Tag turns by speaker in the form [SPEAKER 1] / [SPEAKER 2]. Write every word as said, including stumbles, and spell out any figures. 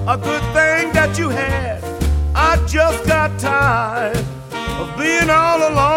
[SPEAKER 1] a good thing that you had. I just got tired of being all alone.